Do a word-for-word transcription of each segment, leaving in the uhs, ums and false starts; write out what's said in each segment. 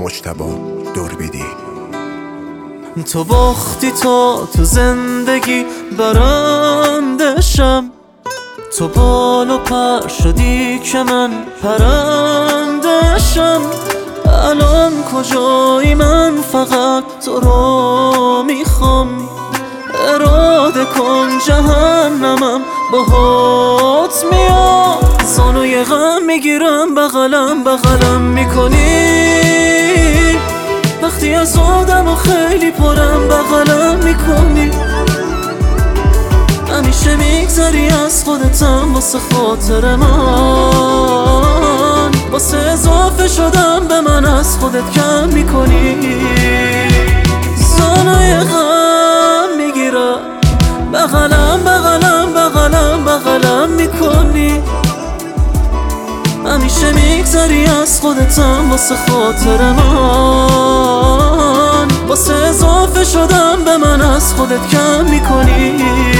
مجتبی دوربیدی. تو باختی تا تو زندگی برندشم، تو بال و پر شدی که من پرندشم. الان کجایی؟ من فقط تو رو میخوام، اراده کن جهنمم باهات میاد. زانوی غم میگیرم بغلم بغلم میکنی، وقتی از آدم و خیلی پرم بغلم میکنی. همیشه میگذری از خودتم واسه خاطر من، واسه اضافه شدم به من از خودت کم میکنی. زانوی غم میگیرم بغلم بغلم بغلم بغلم میکنی. همیشه میگذری از خودتم واسه خاطر من، واسه اضافه شدم به من از خودت کم میکنی.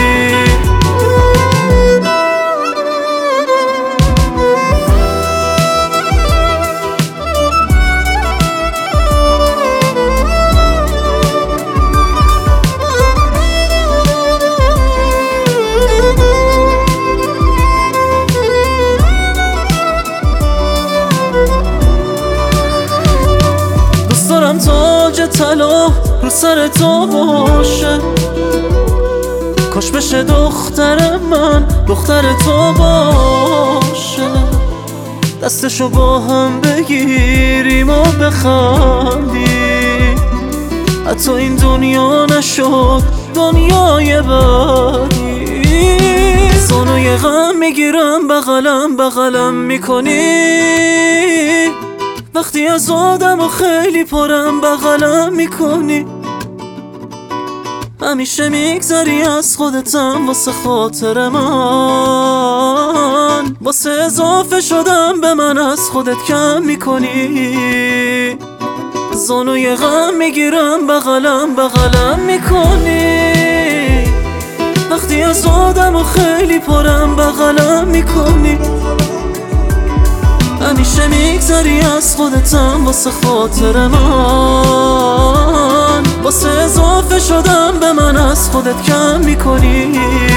تاج طلا رو سر تو باشه، کاش بشه دختر من دختر تو باشه. دستشو با هم بگیریم و بخندیم، حتی این دنیا نشد دنیای بعدی. زانوی غم میگیرم بغلم بغلم میکنی، وقتی از آدم و خیلی پرم بغلم میکنی. همیشه میگذری از خودتم واسه خاطر من، واسه اضافه شدم به من از خودت کم میکنی. زانوی غم میگیرم بغلم بغلم میکنی، وقتی از آدم و خیلی پرم بغلم میکنی. همیشه میگذری از خودتم واسه خاطر من، واسه اضافه شدم به من از خودت کم میکنی.